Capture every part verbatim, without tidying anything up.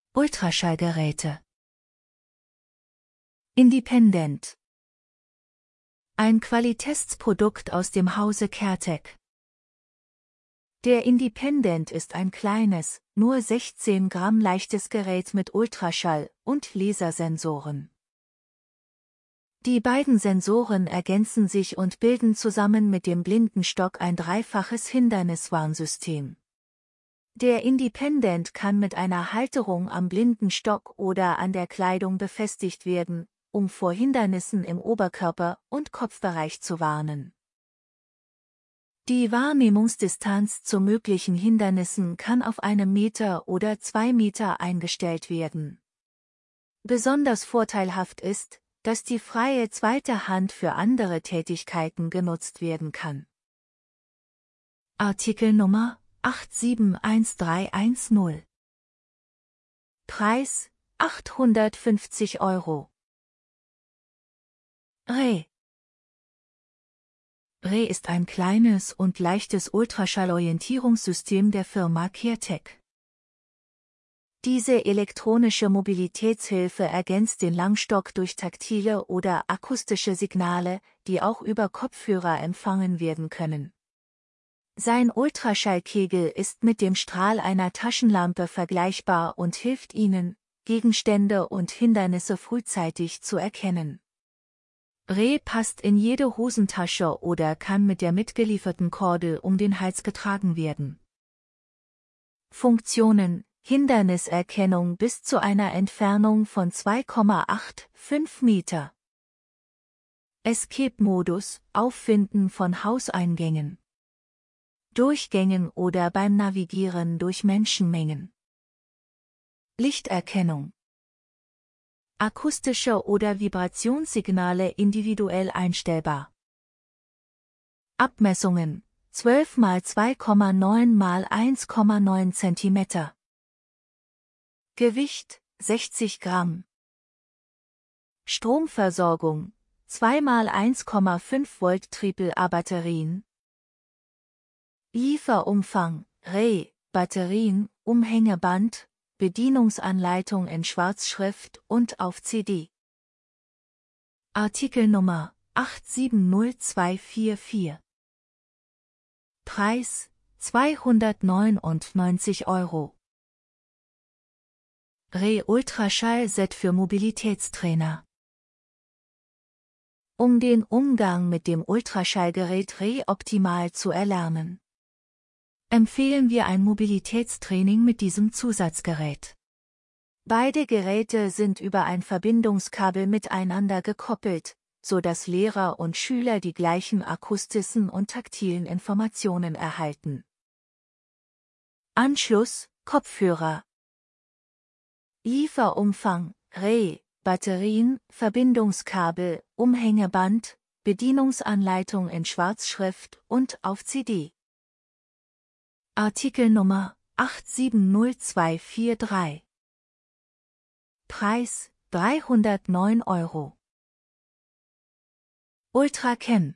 Ultraschallgeräte. Independent. Ein Qualitätsprodukt aus dem Hause Caretec. Der Independent ist ein kleines, nur sechzehn Gramm leichtes Gerät mit Ultraschall- und Lasersensoren. Die beiden Sensoren ergänzen sich und bilden zusammen mit dem Blindenstock ein dreifaches Hinderniswarnsystem. Der Independent kann mit einer Halterung am Blindenstock oder an der Kleidung befestigt werden, um vor Hindernissen im Oberkörper- und Kopfbereich zu warnen. Die Wahrnehmungsdistanz zu möglichen Hindernissen kann auf einem Meter oder zwei Meter eingestellt werden. Besonders vorteilhaft ist, dass die freie zweite Hand für andere Tätigkeiten genutzt werden kann. Artikelnummer acht sieben eins drei eins null. Preis achthundertfünfzig Euro. Re. Re ist ein kleines und leichtes Ultraschallorientierungssystem der Firma Caretec. Diese elektronische Mobilitätshilfe ergänzt den Langstock durch taktile oder akustische Signale, die auch über Kopfhörer empfangen werden können. Sein Ultraschallkegel ist mit dem Strahl einer Taschenlampe vergleichbar und hilft Ihnen, Gegenstände und Hindernisse frühzeitig zu erkennen. Re passt in jede Hosentasche oder kann mit der mitgelieferten Kordel um den Hals getragen werden. Funktionen: Hinderniserkennung bis zu einer Entfernung von zwei Komma fünfundachtzig Meter. Escape-Modus, Auffinden von Hauseingängen, Durchgängen oder beim Navigieren durch Menschenmengen. Lichterkennung. Akustische oder Vibrationssignale individuell einstellbar. Abmessungen: zwölf mal zwei Komma neun mal eins Komma neun Zentimeter. Gewicht: sechzig Gramm. Stromversorgung: zwei mal eins Komma fünf Volt Triple-A-Batterien. Lieferumfang: Re, Batterien, Umhängeband, Bedienungsanleitung in Schwarzschrift und auf C D. Artikelnummer acht sieben null zwei vier vier. Preis zweihundertneunundneunzig Euro. Re Ultraschall-Set für Mobilitätstrainer. Um den Umgang mit dem Ultraschallgerät Re optimal zu erlernen, empfehlen wir ein Mobilitätstraining mit diesem Zusatzgerät. Beide Geräte sind über ein Verbindungskabel miteinander gekoppelt, so dass Lehrer und Schüler die gleichen akustischen und taktilen Informationen erhalten. Anschluss: Kopfhörer. Lieferumfang: Re, Batterien, Verbindungskabel, Umhängeband, Bedienungsanleitung in Schwarzschrift und auf C D. Artikelnummer acht sieben null zwei vier drei. Preis dreihundertneun Euro. Ultraken.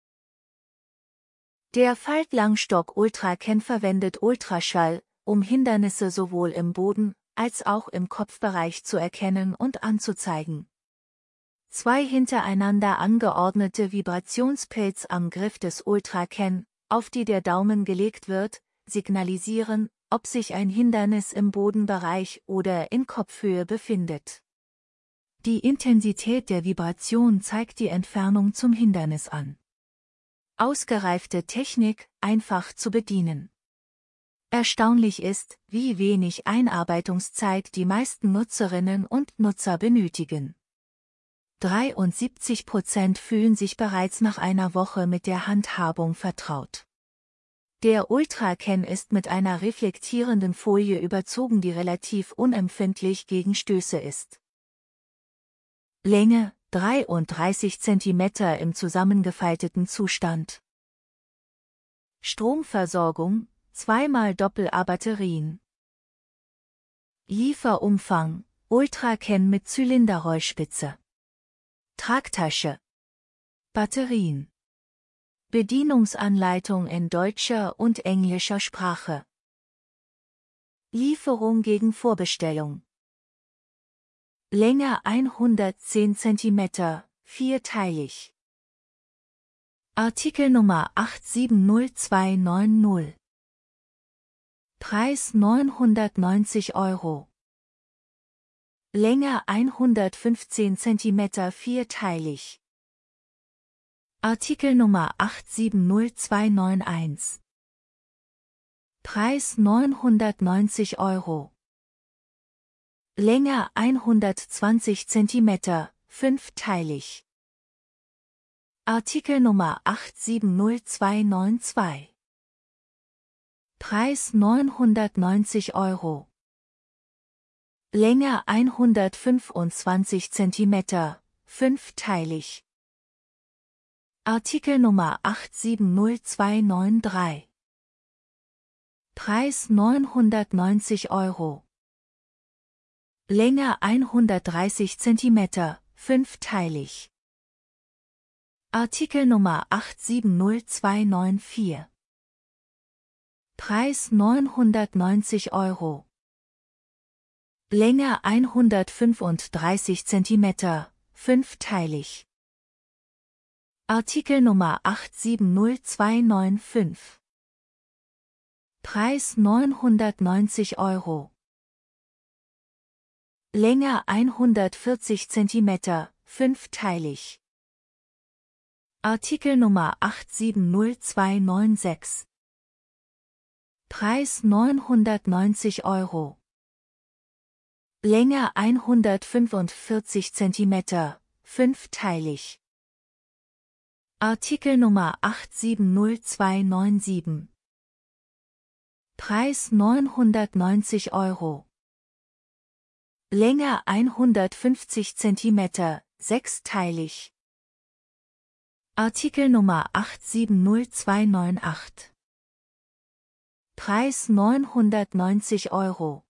Der Faltlangstock Ultraken verwendet Ultraschall, um Hindernisse sowohl im Boden als auch im Kopfbereich zu erkennen und anzuzeigen. Zwei hintereinander angeordnete Vibrationspads am Griff des Ultraken, auf die der Daumen gelegt wird, signalisieren, ob sich ein Hindernis im Bodenbereich oder in Kopfhöhe befindet. Die Intensität der Vibration zeigt die Entfernung zum Hindernis an. Ausgereifte Technik, einfach zu bedienen. Erstaunlich ist, wie wenig Einarbeitungszeit die meisten Nutzerinnen und Nutzer benötigen. dreiundsiebzig Prozent fühlen sich bereits nach einer Woche mit der Handhabung vertraut. Der Ultraken ist mit einer reflektierenden Folie überzogen, die relativ unempfindlich gegen Stöße ist. Länge: dreiunddreißig Zentimeter im zusammengefalteten Zustand. Stromversorgung: zweimal Doppel-A-Batterien. Lieferumfang: Ultraken mit Zylinderrollspitze. Tragtasche. Batterien. Bedienungsanleitung in deutscher und englischer Sprache. Lieferung gegen Vorbestellung. Länge hundertzehn Zentimeter, vierteilig. Artikelnummer acht sieben null zwei neun null. Preis neunhundertneunzig Euro. Länge hundertfünfzehn Zentimeter, vierteilig. Artikelnummer acht sieben null zwei neun eins. Preis neunhundertneunzig Euro. Länge hundertzwanzig Zentimeter, fünfteilig. Artikelnummer acht sieben null zwei neun zwei. Preis neunhundertneunzig Euro. Länge hundertfünfundzwanzig Zentimeter, fünfteilig. Artikelnummer acht sieben null zwei neun drei. Preis neunhundertneunzig Euro. Länge hundertdreißig Zentimeter, fünfteilig. Artikelnummer acht sieben null zwei neun vier. Preis neunhundertneunzig Euro. Länge hundertfünfunddreißig Zentimeter, fünfteilig. Artikelnummer acht sieben null zwei neun fünf. Preis neunhundertneunzig Euro. Länge hundertvierzig Zentimeter, fünfteilig. Artikelnummer acht sieben null zwei neun sechs. Preis neunhundertneunzig Euro. Länge hundertfünfundvierzig Zentimeter, fünfteilig. Artikelnummer acht sieben null zwei neun sieben. Preis neunhundertneunzig Euro. Länge hundertfünfzig Zentimeter, sechsteilig. Artikelnummer acht sieben null zwei neun acht. Preis neunhundertneunzig Euro.